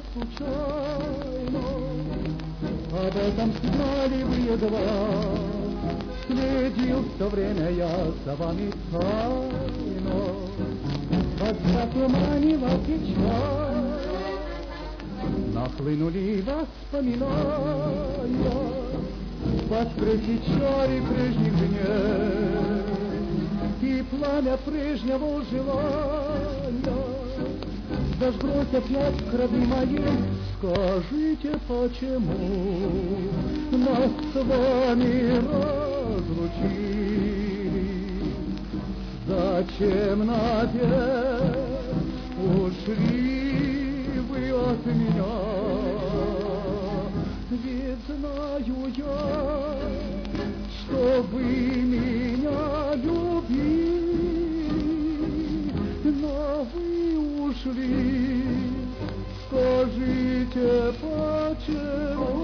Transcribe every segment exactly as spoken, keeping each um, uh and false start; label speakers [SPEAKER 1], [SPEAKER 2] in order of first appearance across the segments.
[SPEAKER 1] случайно. Об этом знали вы едва, следил все время я за вами тайно. Вас затуманила печаль, нахлынули воспоминания, воскресли чары прежних дней и пламя прежнего желания. Зажглось опять в крови моей, скажите, почему нас с вами разлучили? Зачем навек ушли вы от меня? Ведь знаю я, что вы меня любили, но вы ушли, скажите, почему?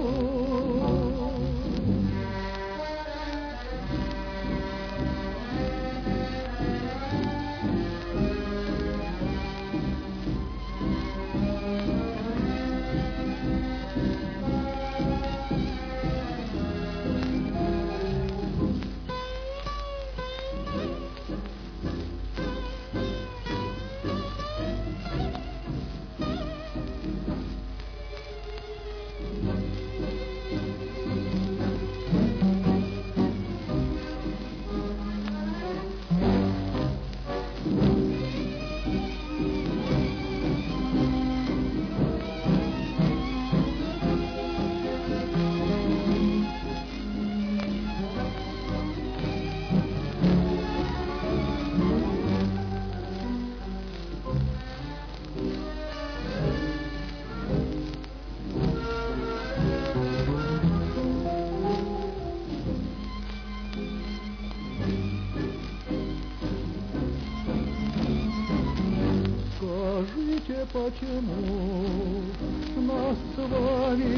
[SPEAKER 1] Скажите, почему нас с вами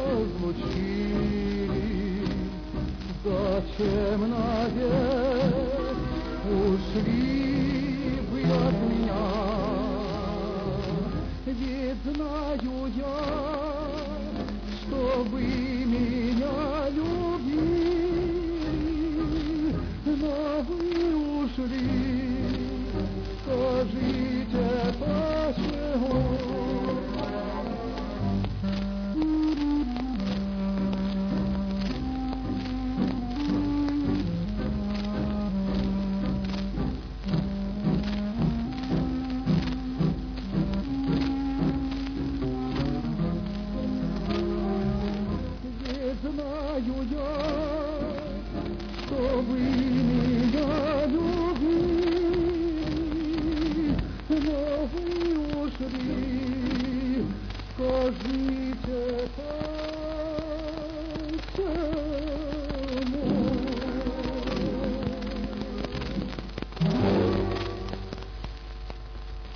[SPEAKER 1] разлучили? Зачем навек